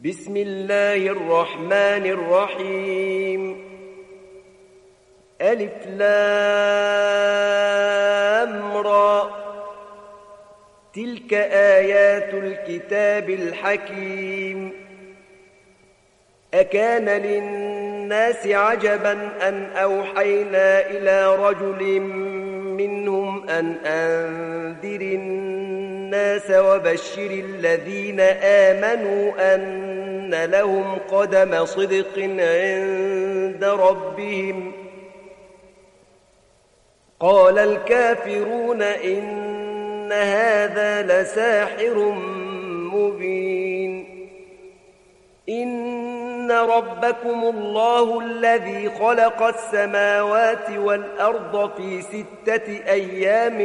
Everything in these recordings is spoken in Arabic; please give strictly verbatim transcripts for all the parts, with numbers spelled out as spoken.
بسم الله الرحمن الرحيم. ألف لام را، تلك آيات الكتاب الحكيم. أكان للناس عجبا أن أوحينا إلى رجل منهم أن أنذر الناس وبشر الذين آمنوا أن لهم قدم صدق عند ربهم. قال الكافرون إن هذا لساحر مبين. إن ربكم الله الذي خلق السماوات والأرض في ستة أيام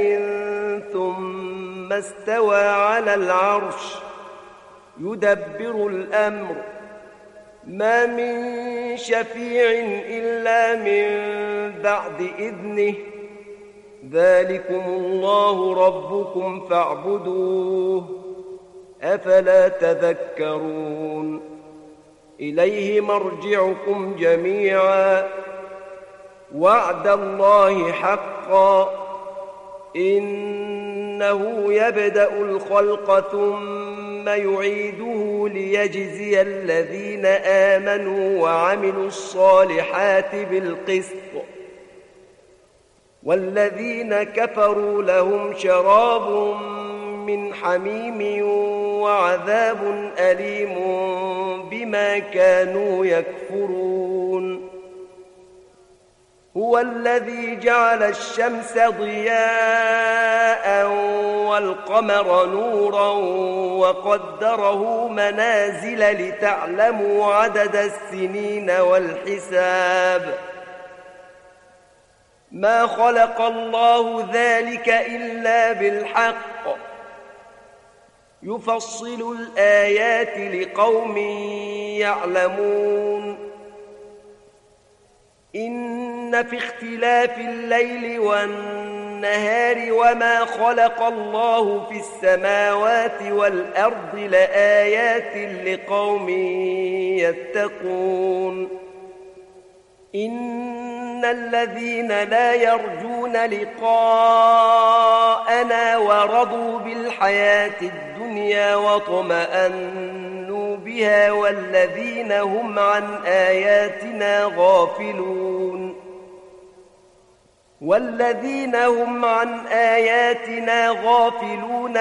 ثم استوى على العرش يدبر الأمر، ما من شفيع إلا من بعد إذنه، ذلكم الله ربكم فاعبدوه، أفلا تذكرون. إليه مرجعكم جميعا، وعد الله حقا، إنه يبدأ الخلق ثم يعيده ليجزي الذين آمنوا وعملوا الصالحات بالقسط، والذين كفروا لهم شراب من حميم وعذاب أليم بما كانوا يكفرون. هو الذي جعل الشمس ضياء والقمر نورا وقدره منازل لتعلموا عدد السنين والحساب. ما خلق الله ذلك إلا بالحق، يفصل الآيات لقوم يعلمون. إن في اختلاف الليل والنهار وما خلق الله في السماوات والأرض لآيات لقوم يتقون. إن الذين لا يرجون لقاءنا ورضوا بالحياة الدنيا واطمأنوا بها والذين هم عن آياتنا غافلون والذين هم عن آياتنا غافلون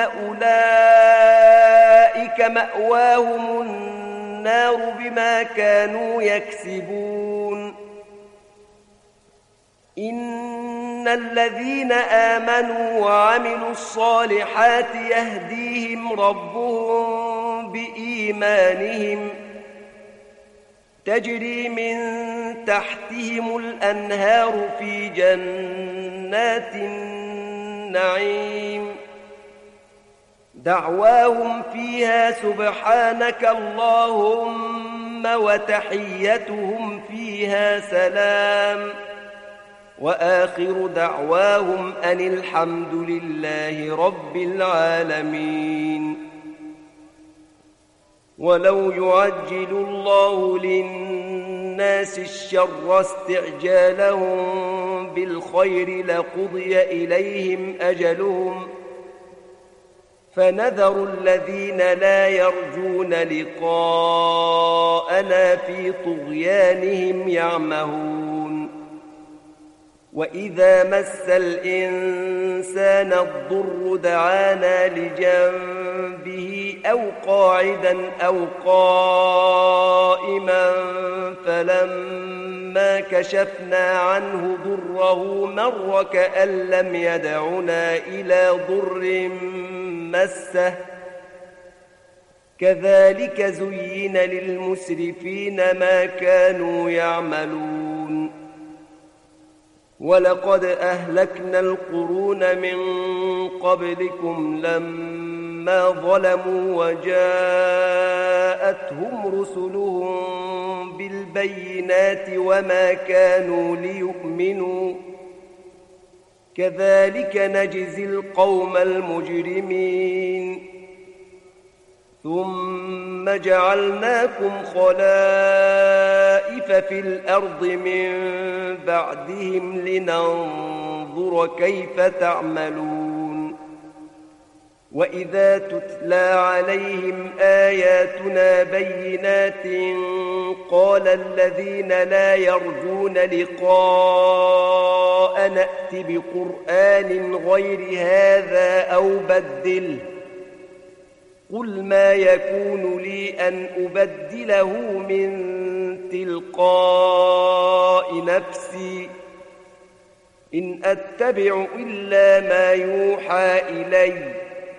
أولئك مأواهم النار بما كانوا يكسبون. إن الذين آمنوا وعملوا الصالحات يهديهم ربهم بإيمانهم، تجري من تحتهم الأنهار في جنات النعيم، دعواهم فيها سبحانك اللهم وتحيتهم فيها سلام، وآخر دعواهم أن الحمد لله رب العالمين. ولو يعجل الله للناس الشر استعجالهم بالخير لقضي إليهم أجلهم، فنذر الذين لا يرجون لقاءنا في طغيانهم يعمهون. وإذا مس الإنسان الضر دعانا لجنبه أو قاعدا أو قائما فلما كشفنا عنه ضره مر كأن لم يدعنا إلى ضر مسه، كذلك زين للمسرفين ما كانوا يعملون. ولقد أهلكنا القرون من قبلكم لما ظلموا وجاءتهم رسلهم بالبينات وما كانوا ليؤمنوا، كذلك نجزي القوم المجرمين. ثم جعلناكم خلائف في الأرض من بعدهم لننظر كيف تعملون وإذا تتلى عليهم آياتنا بينات قال الذين لا يرجون لقاء نأت بقرآن غير هذا أو بدله قل ما يكون لي أن أبدله من تلقاء نفسي إن أتبع إلا ما يوحى إلي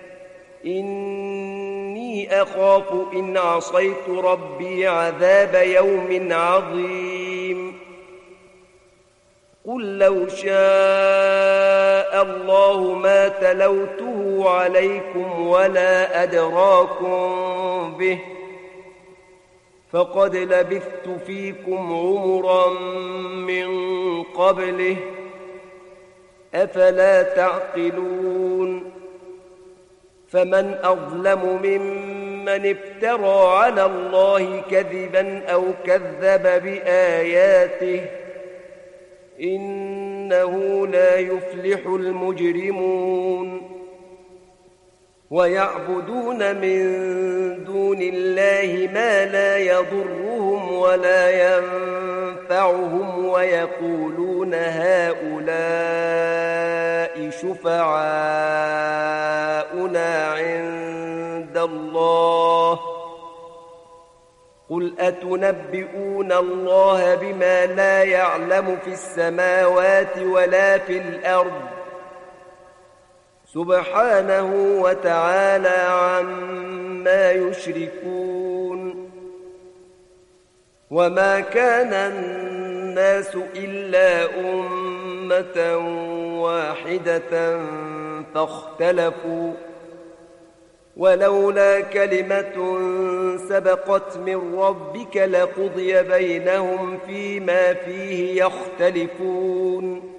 إني أخاف إن عصيت ربي عذاب يوم عظيم قل لو شاء الله ما تلوته عليكم ولا أدراكم به فقد لبثت فيكم عمرا من قبله أفلا تعقلون فمن أظلم ممن افترى على الله كذبا أو كذب بآياته إنه لا يفلح المجرمون ويعبدون من دون الله ما لا يضرهم ولا ينفعهم ويقولون هؤلاء شفعاؤنا عند الله قل أتنبئون الله بما لا يعلم في السماوات ولا في الأرض سبحانه وتعالى عما يشركون وما كان الناس إلا أمة واحدة فاختلفوا ولولا كلمة سبقت من ربك لقضي بينهم فيما فيه يختلفون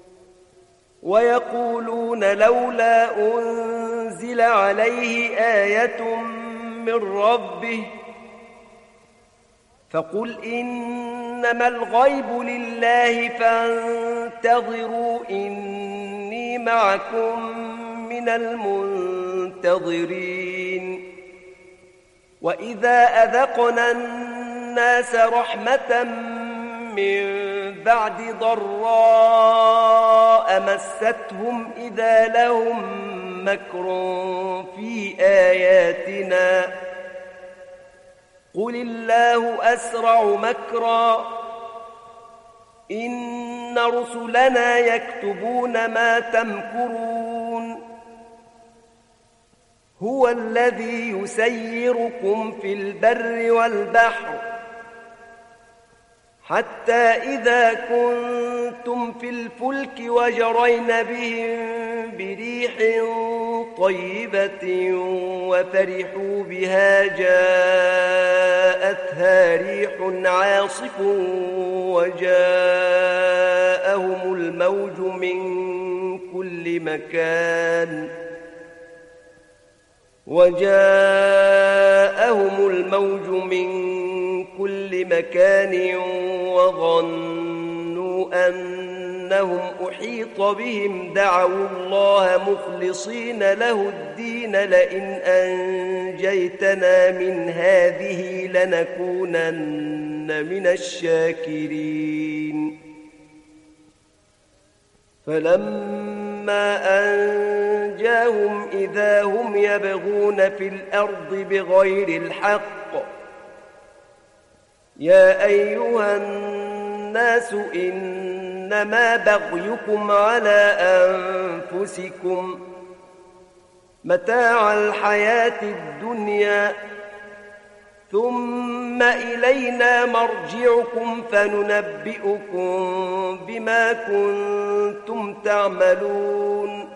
ويقولون لولا أنزل عليه آية من ربه فقل إنما الغيب لله فانتظروا إني معكم من المنتظرين وإذا أذقنا الناس رحمة من بعد ضراء مستهم إذا لهم مكر في آياتنا قل الله أسرع مكرا إن رسلنا يكتبون ما تمكرون هو الذي يسيركم في البر والبحر حتى إذا كنتم في الفلك وجرين بهم بريح طيبة وفرحوا بها جاءتها ريح عاصف وجاءهم الموج من كل مكان وجاءهم الموج من كل مكان وظنوا أنهم أحيط بهم دعوا الله مخلصين له الدين لئن أنجيتنا من هذه لنكونن من الشاكرين فلما أنجاهم إذا هم يبغون في الأرض بغير الحق يا أيها الناس إنما بغيكم على أنفسكم متاع الحياة الدنيا ثم إلينا مرجعكم فننبئكم بما كنتم تعملون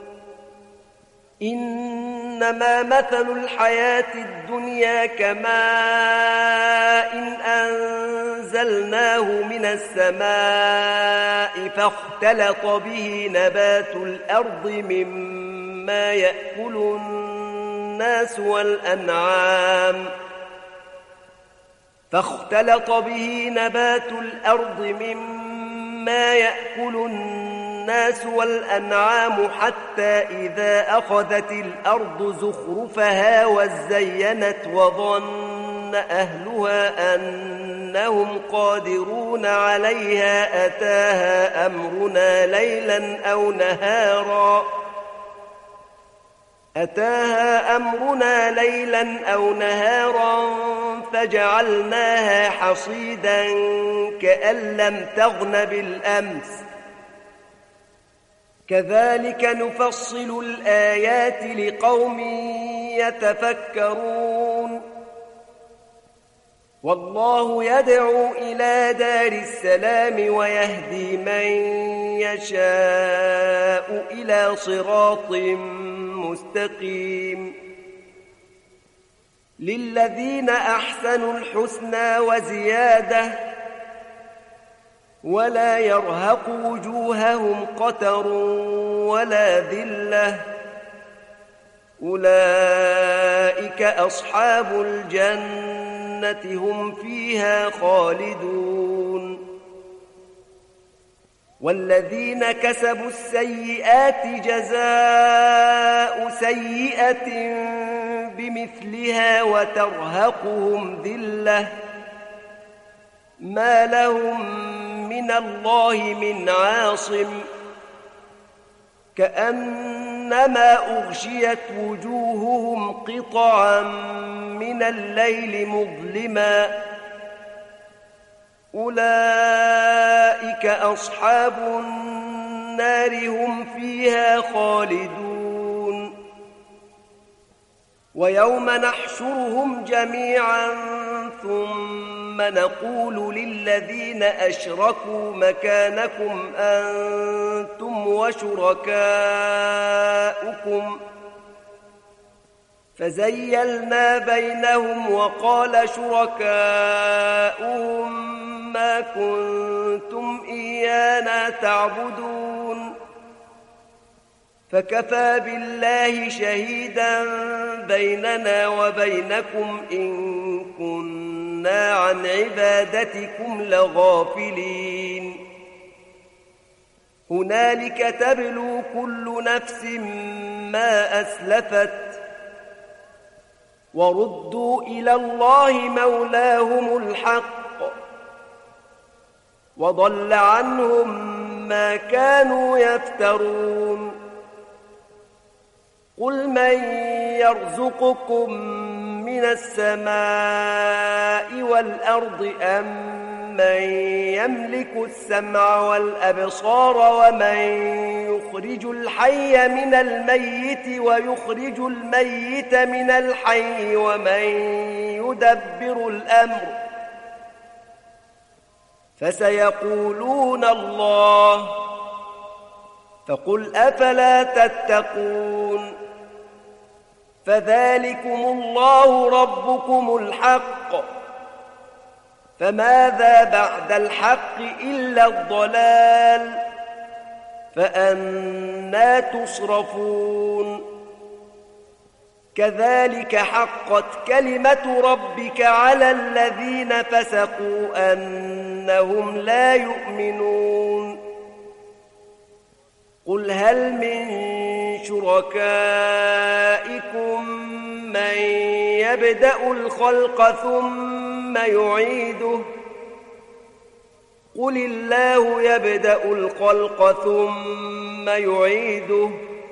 إنما مثل الحياة الدنيا كماء إن أنزلناه من السماء فاختلط به نبات الأرض مما يأكل الناس والأنعام فاختلط به نبات الأرض مما يأكل الناس والأنعام حتى إذا أخذت الأرض زخرفها وزينت وظن أهلها أنهم قادرون عليها أتاها أمرنا ليلا أو نهارا أتاها أمرنا ليلا أو نهارا فجعلناها حصيدا كأن لم تغن بالأمس كذلك نفصل الآيات لقوم يتفكرون والله يدعو إلى دار السلام ويهدي من يشاء إلى صراط مستقيم للذين أحسنوا الحسنى وزيادة ولا يرهق وجوههم قتر ولا ذلة أولئك أصحاب الجنة هم فيها خالدون والذين كسبوا السيئات جزاء سيئة بمثلها وترهقهم ذلة ما لهم من الله من عاصم كأنما أغشيت وجوههم قطعا من الليل مظلما أولئك أصحاب النار هم فيها خالدون ويوم نحشرهم جميعا ثم نقول للذين أشركوا مكانكم أنتم وشركاؤكم فزيلنا بينهم وقال شركاؤهم ما كنتم إيانا تعبدون فكفى بالله شهيدا بيننا وبينكم إن كنا عن عبادتكم لغافلين هنالك تبلو كل نفس ما أسلفت وردوا إلى الله مولاهم الحق وضل عنهم ما كانوا يفترون قل من يرزقكم من السماء والأرض أم من يملك السمع والأبصار ومن يخرج الحي من الميت ويخرج الميت من الحي ومن يدبر الأمر فسيقولون الله فقل أفلا تتقون فذلكم الله ربكم الحق فماذا بعد الحق إلا الضلال فأنى تصرفون كذلك حقت كلمة ربك على الذين فسقوا أنهم لا يؤمنون قل هل من شركائكم من يبدأ الخلق ثم يعيده قل الله يبدأ الخلق ثم يعيده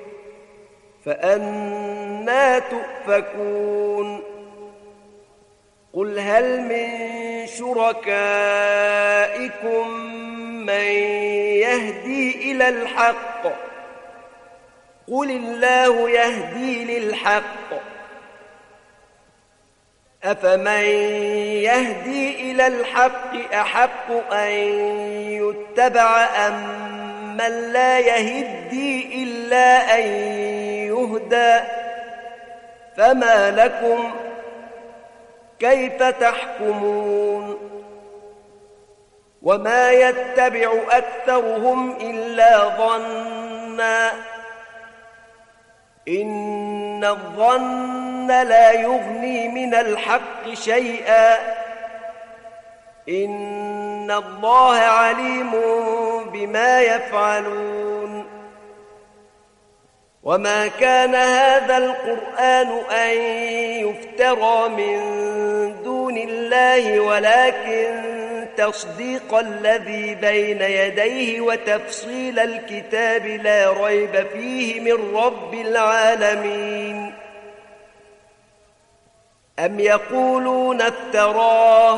فأنى تؤفكون قل هل من شركائكم من يهدي إلى الحق قل الله يهدي للحق أفمن يهدي إلى الحق أحق أن يتبع أم من لا يهدي إلا أن يهدى فما لكم كيف تحكمون وما يتبع أكثرهم إلا ظنّا إن الظن لا يغني من الحق شيئا إن الله عليم بما يفعلون وما كان هذا القرآن أن يفترى من دون الله ولكن تصديق الذي بين يديه وتفصيل الكتاب لا ريب فيه من رب العالمين أم يقولون افتراه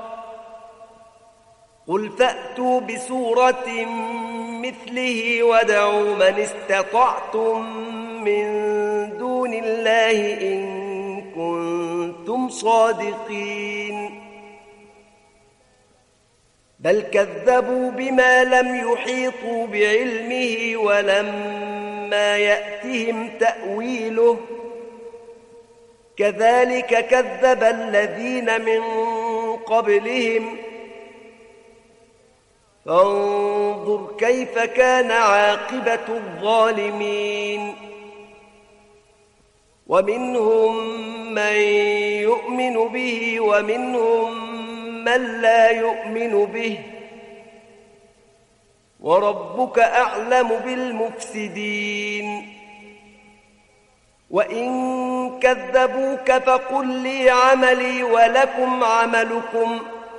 قل فأتوا بسورة مثله وادعوا من استطعتم من دون الله إن كنتم صادقين بل كذبوا بما لم يحيطوا بعلمه ولما يأتهم تأويله كذلك كذب الذين من قبلهم فانظر كيف كان عاقبة الظالمين ومنهم من يؤمن به ومنهم من لا يؤمن به وربك أعلم بالمفسدين وإن كذبوك فقل لي عملي ولكم عملكم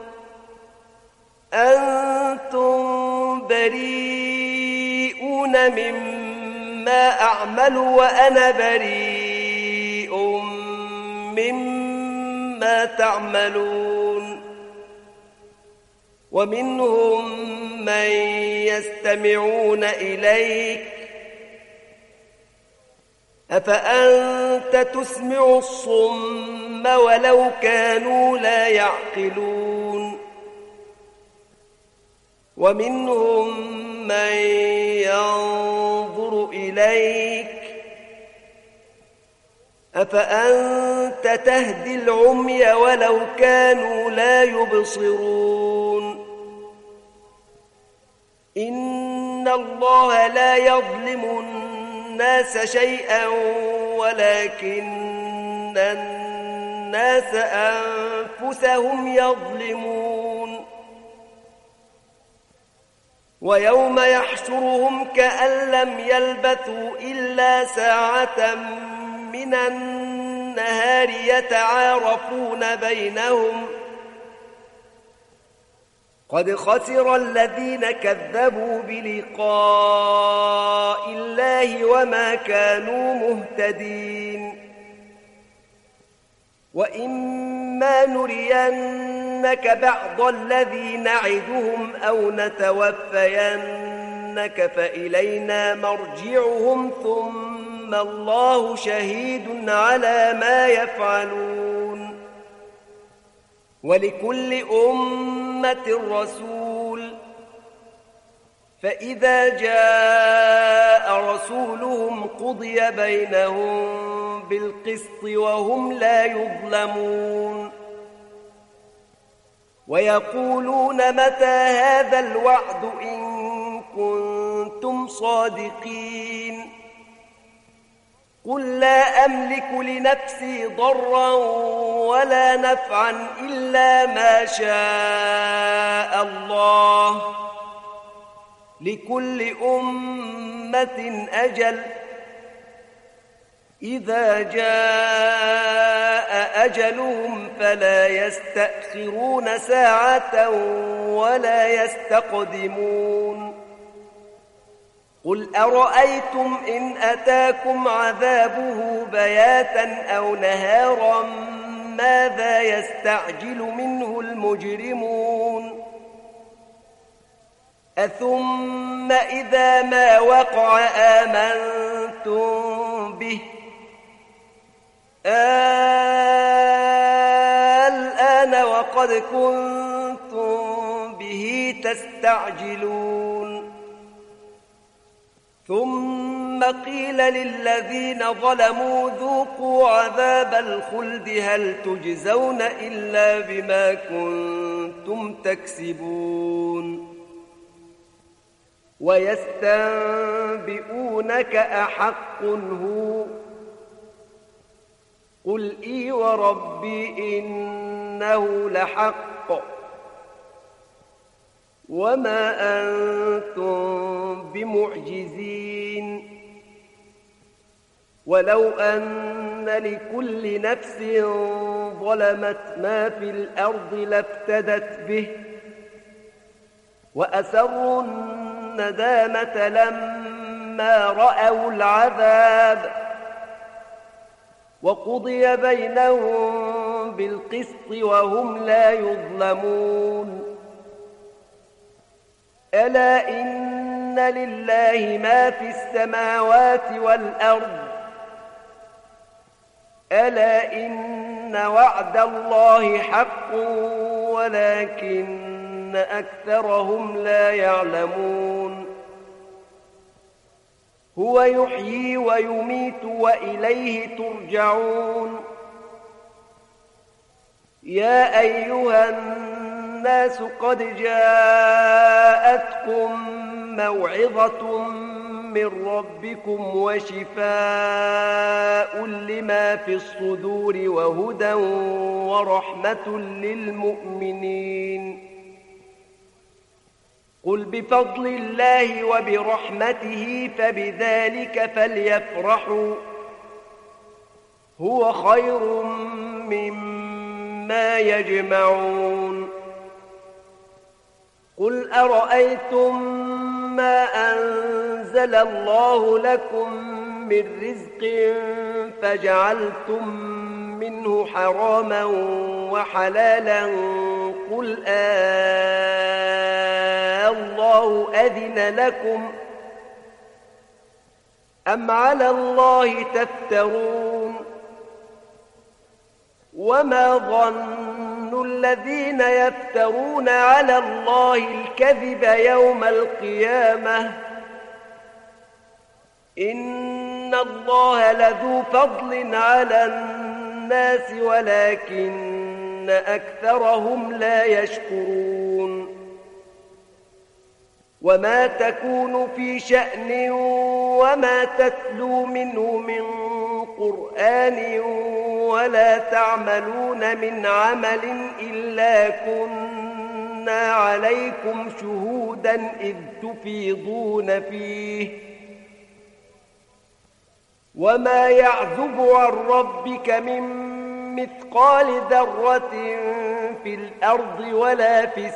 أنتم بريئون مما أعمل وأنا بريء مما تعملون ومنهم من يستمعون إليك أفأنت تسمع الصم ولو كانوا لا يعقلون ومنهم من ينظر إليك أفأنت تهدي العمي ولو كانوا لا يبصرون إن الله لا يظلم الناس شيئا ولكن الناس أنفسهم يظلمون ويوم يحشرهم كأن لم يلبثوا إلا ساعة من النهار يتعارفون بينهم قد خسر الذين كذبوا بلقاء الله وما كانوا مهتدين وإما نرينك بعض الذي نعدهم أو نتوفينك فإلينا مرجعهم ثم الله شهيد على ما يفعلون ولكل أمة رسول فإذا جاء رسولهم قضي بينهم بالقسط وهم لا يظلمون ويقولون متى هذا الوعد إن كنتم صادقين قل لا أملك لنفسي ضرا ولا نفعا إلا ما شاء الله لكل أمة أجل إذا جاء أجلهم فلا يستأخرون ساعة ولا يستقدمون قل أرأيتم إن أتاكم عذابه بياتا أو نهارا ماذا يستعجل منه المجرمون أثم إذا ما وقع آمنتم به الآن وقد كنتم به تستعجلون ثم قيل للذين ظلموا ذوقوا عذاب الخلد هل تجزون إلا بما كنتم تكسبون ويستنبئونك أحق هو قل إي وربي إنه لحق وما أنتم بمعجزين ولو أن لكل نفس ظلمت ما في الأرض لافتدت به وأسروا الندامة لما رأوا العذاب وقضي بينهم بالقسط وهم لا يظلمون ألا إن لله ما في السماوات والأرض ألا إن وعد الله حق ولكن أكثرهم لا يعلمون هو يحيي ويميت وإليه ترجعون يا أيها الناس قد جاءتكم موعظة من ربكم وشفاء لما في الصدور وهدى ورحمة للمؤمنين قل بفضل الله وبرحمته فبذلك فليفرحوا هو خير مما يجمعون قل أرأيتم ما أنزل الله لكم من رزق فجعلتم منه حراما وحلالا قل آه الله أذن لكم أم على الله تفترون وما ظن الذين يفترون على الله الكذب يوم القيامة إن الله لذو فضل على الناس ولكن أكثرهم لا يشكرون وما تكون في شأن وما تتلو منه من قرآن ولا تعملون من عمل إلا كنا عليكم شهودا إذ تفيضون فيه وما يعزب عن ربك من مثقال ذرة في الأرض ولا في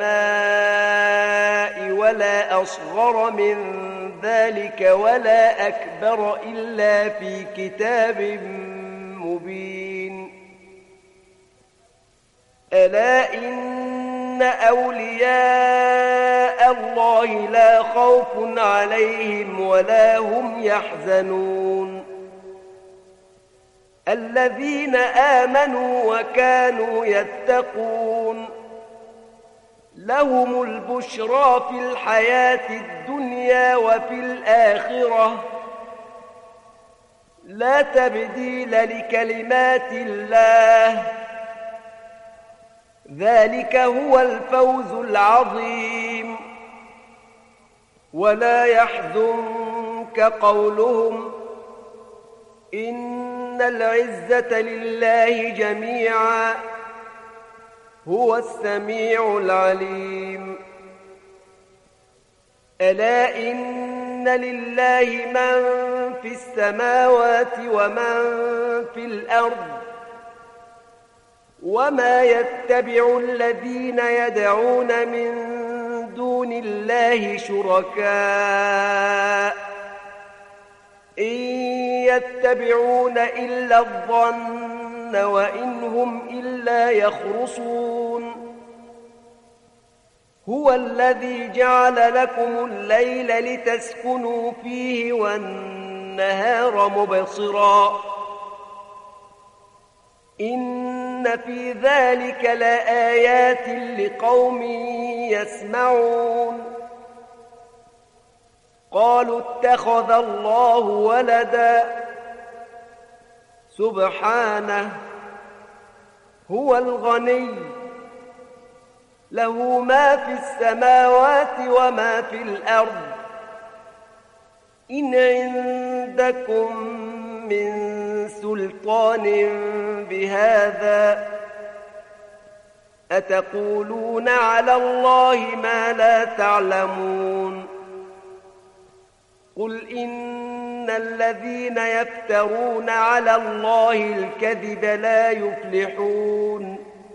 السماء ولا أصغر من ذلك ولا أكبر إلا في كتاب مبين ألا إن أولياء الله لا خوف عليهم ولا هم يحزنون الذين آمنوا وكانوا يتقون لهم البشرى في الحياة الدنيا وفي الآخرة لا تبديل لكلمات الله ذلك هو الفوز العظيم ولا يحزنك قولهم إن العزة لله جميعا هو السميع العليم ألا إن لله من في السماوات ومن في الأرض وما يتبع الذين يدعون من دون الله شركاء إن يتبعون إلا الظن وإن هم إلا يخرصون هو الذي جعل لكم الليل لتسكنوا فيه والنهار مبصرا إن في ذلك لآيات لقوم يسمعون قالوا اتخذ الله ولدا سبحانه هو الغني له ما في السماوات وما في الأرض إن عندكم من سلطان بهذا أتقولون على الله ما لا تعلمون قل إن الذين يفترون على الله الكذب لا يفلحون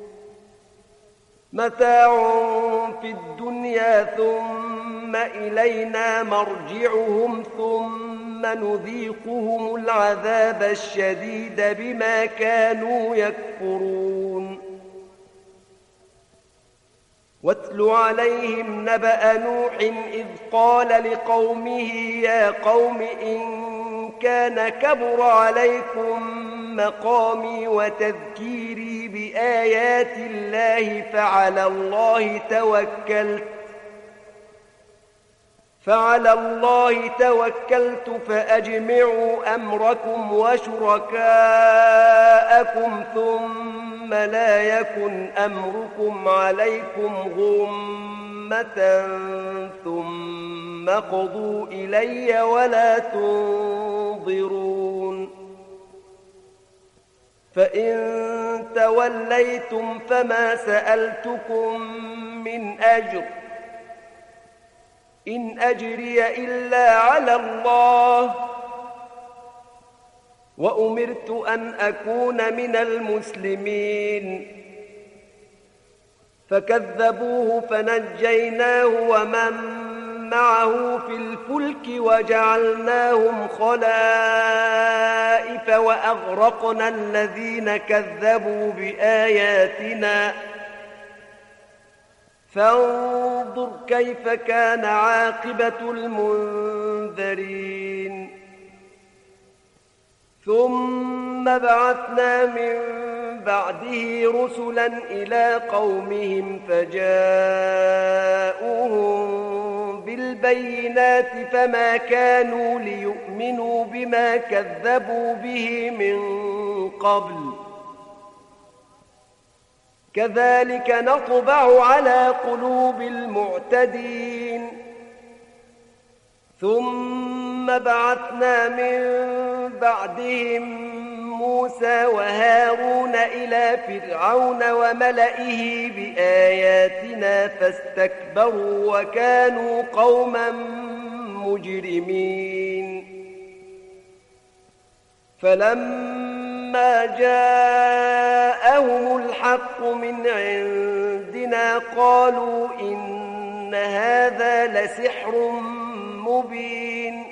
متاع في الدنيا ثم إلينا مرجعهم ثم نذيقهم العذاب الشديد بما كانوا يكفرون واتل عليهم نبأ نوح إذ قال لقومه يا قوم إن كان كبر عليكم مقامي وتذكيري بآيات الله فعلى الله توكلت فعلى الله توكلت فأجمعوا أمركم وشركاءكم ثم لا يكن أمركم عليكم غمة ثم قضوا إلي ولا تنظرون فإن توليتم فما سألتكم من أجر إن أجري إلا على الله وأمرت أن أكون من المسلمين فكذبوه فنجيناه ومن معه في الفلك وجعلناهم خلائف وأغرقنا الذين كذبوا بآياتنا فانظر كيف كان عاقبة المنذرين ثم بعثنا من بعده رسلا إلى قومهم فجاءوهم بالبينات فما كانوا ليؤمنوا بما كذبوا به من قبل كذلك نطبع على قلوب المعتدين ثم بعثنا من بعدهم موسى وهارون إلى فرعون وملئه بآياتنا فاستكبروا وكانوا قوما مجرمين فلما جاءهم الحق من عندنا قالوا إن هذا لسحر مبين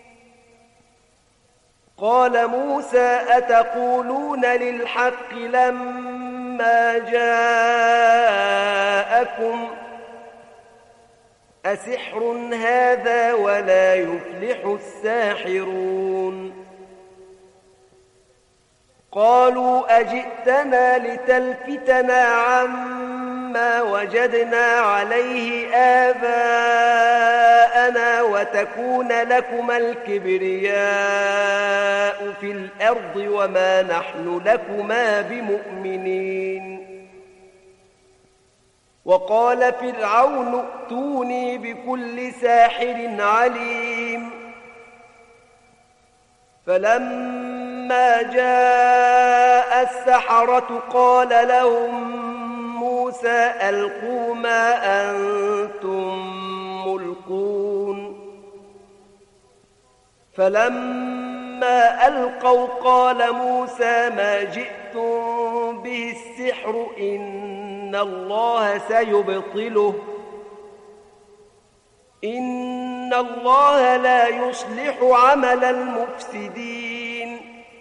قال موسى أتقولون للحق لما جاءكم أسحر هذا ولا يفلح الساحرون قالوا أجئتنا لتلفتنا عما وجدنا عليه آباءنا وتكون لكما الكبرياء في الأرض وما نحن لكما بمؤمنين وقال فرعون ائتوني بكل ساحر عليم فلما جاء السحرة قال لهم موسى ألقوا ما أنتم ملقون فلما ألقوا قال موسى ما جئتم به السحر إن الله سيبطله إن الله لا يصلح عمل المفسدين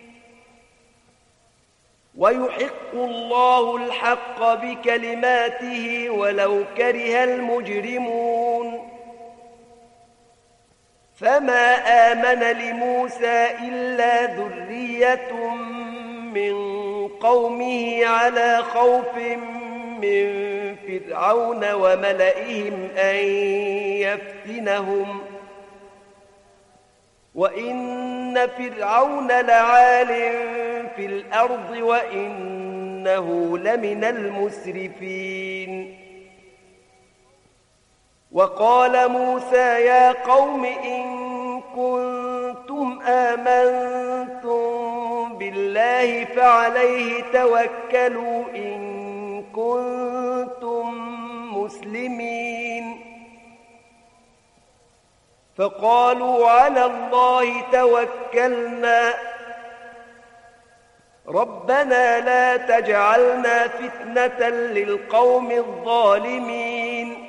ويحق الله الحق بكلماته ولو كره المجرمون فما آمن لموسى إلا ذرية من قومه على خوف من فرعون وملئهم أن يفتنهم وإن فرعون لعال في الأرض وإنه لمن المسرفين وقال موسى يا قوم إن كنتم آمنتم بالله فعليه توكلوا إن كنتم مسلمين فقالوا على الله توكلنا ربنا لا تجعلنا فتنة للقوم الظالمين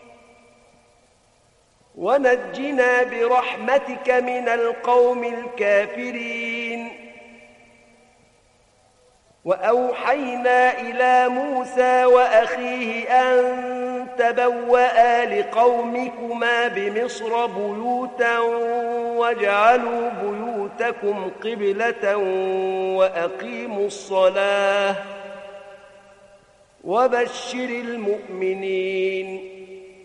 ونجنا برحمتك من القوم الكافرين وأوحينا إلى موسى وأخيه أن تبوأ لقومكما بمصر بيوتا واجعلوا بيوتكم قبلة وأقيموا الصلاة وبشر المؤمنين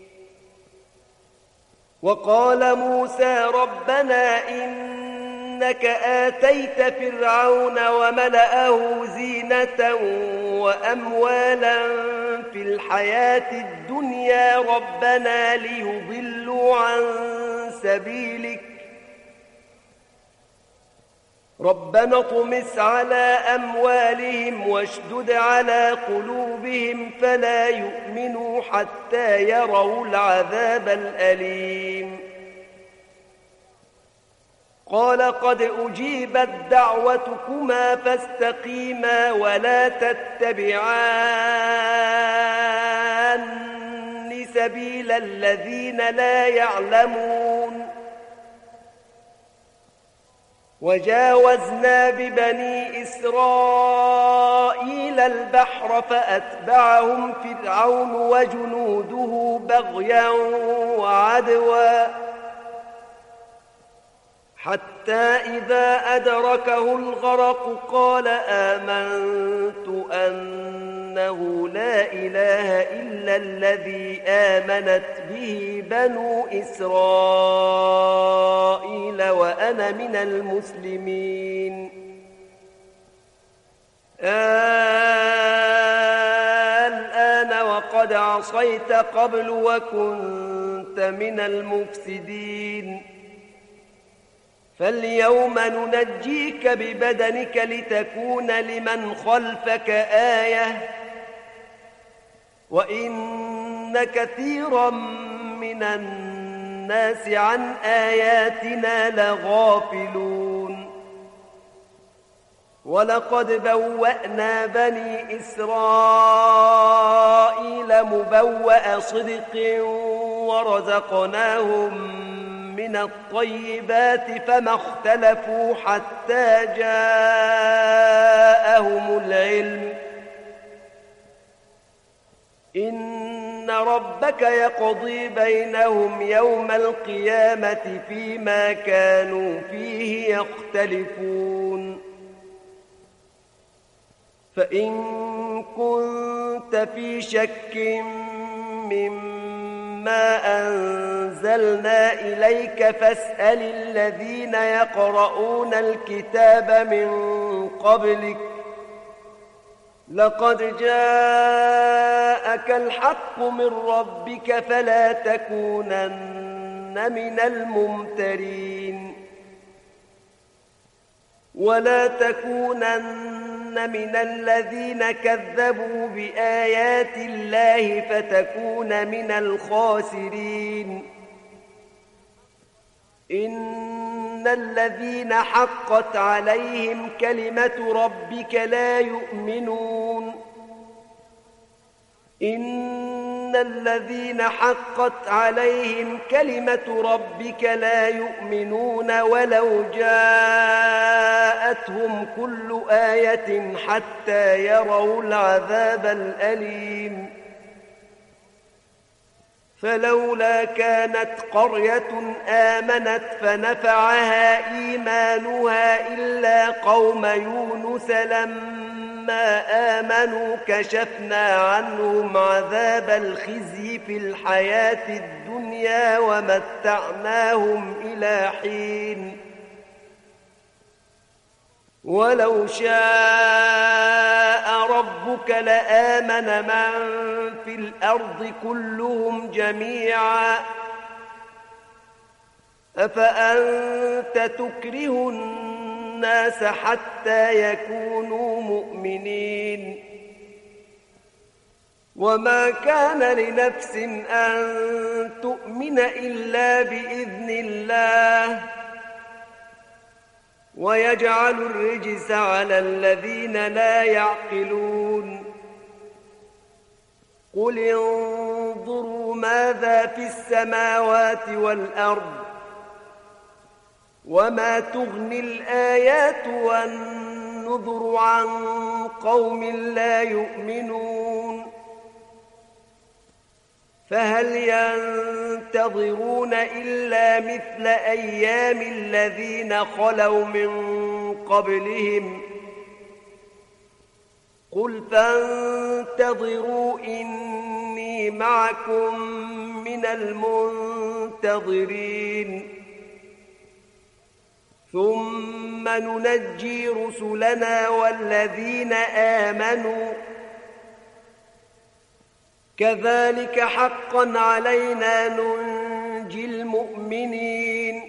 وقال موسى ربنا إنك آتيت فرعون وملأه زينة وأموالا في الحياة الدنيا ربنا ليضلوا عن سبيلك ربنا اطمس على أموالهم واشدد على قلوبهم فلا يؤمنوا حتى يروا العذاب الأليم قال قد أجيبت دعوتكما فاستقيما ولا تتبعان سبيل الذين لا يعلمون وجاوزنا ببني إسرائيل البحر فأتبعهم فرعون وجنوده بغيا وعدوا حتى إذا أدركه الغرق قال آمنت أنه لا إله إلا الذي آمنت به بنو إسرائيل وأنا من المسلمين الآن وقد عصيت قبل وكنت من المفسدين فاليوم ننجيك ببدنك لتكون لمن خلفك آية وإن كثيرا من الناس عن آياتنا لغافلون ولقد بوأنا بني إسرائيل مبوأ صدق ورزقناهم من الطيبات فما اختلفوا حتى جاءهم العلم إن ربك يقضي بينهم يوم القيامة فيما كانوا فيه يختلفون فإن كنت في شك مما ما أنزلنا إليك فاسأل الذين يقرؤون الكتاب من قبلك لقد جاءك الحق من ربك فلا تكونن من الممترين ولا تكونن من الذين كذبوا بآيات الله فتكون من الخاسرين إن الذين حقت عليهم كلمة ربك لا يؤمنون إن الذين حقت عليهم كلمة ربك لا يؤمنون ولو جاءتهم كل آية حتى يروا العذاب الأليم فلولا كانت قرية آمنت فنفعها إيمانها إلا قوم يونس لما آمنوا كشفنا عنهم عذاب الخزي في الحياة الدنيا ومتعناهم إلى حين ولو شاء ربك لآمن من في الأرض كلهم جميعا أفأنت تكره الناس حتى يكونوا مؤمنين وما كان لنفس أن تؤمن إلا بإذن الله ويجعل الرجس على الذين لا يعقلون قل انظروا ماذا في السماوات والأرض وما تغني الآيات والنذر عن قوم لا يؤمنون فهل ينتظرون إلا مثل أيام الذين خلوا من قبلهم قل فانتظروا إني معكم من المنتظرين ثم ننجي رسلنا والذين آمنوا كذلك حقا علينا ننجي المؤمنين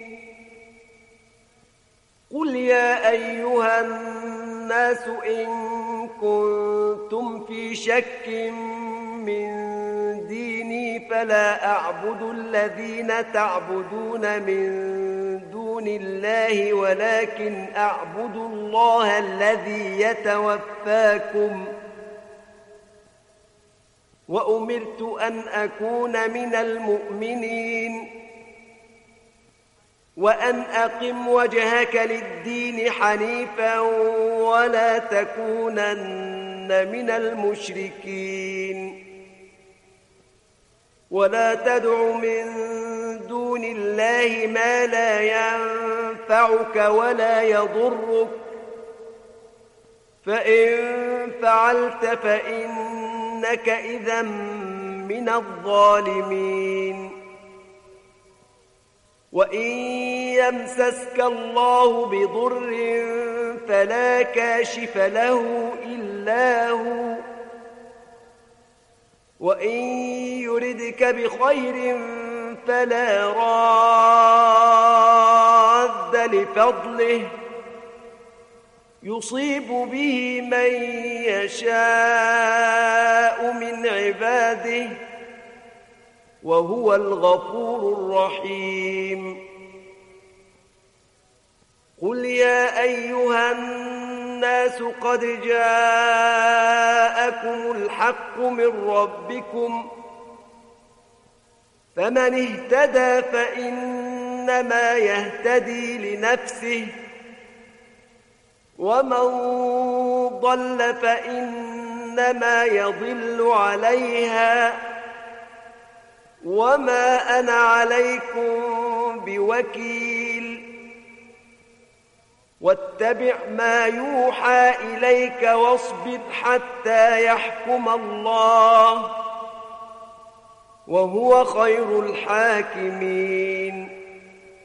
قل يا أيها الناس إن كنتم في شك من ديني فلا أعبد الذين تعبدون من دون الله ولكن أعبد الله الذي يتوفاكم وأمرت أن أكون من المؤمنين وأن أقم وجهك للدين حنيفا ولا تكونن من المشركين ولا تدع من دون الله ما لا ينفعك ولا يضرك فإن فعلت فإنك إذا من الظالمين وإن يمسسك الله بضر فلا كاشف له إلا هو وإن يردك بخير فلا راد لفضله يصيب به من يشاء من عباده وهو الغفور الرحيم قل يا أيها الناس قد جاءكم الحق من ربكم فمن اهتدى فإنما يهتدي لنفسه ومن ضل فإنما يضل عليها وما أنا عليكم بوكيل واتبع ما يوحى إليك واصبر حتى يحكم الله وهو خير الحاكمين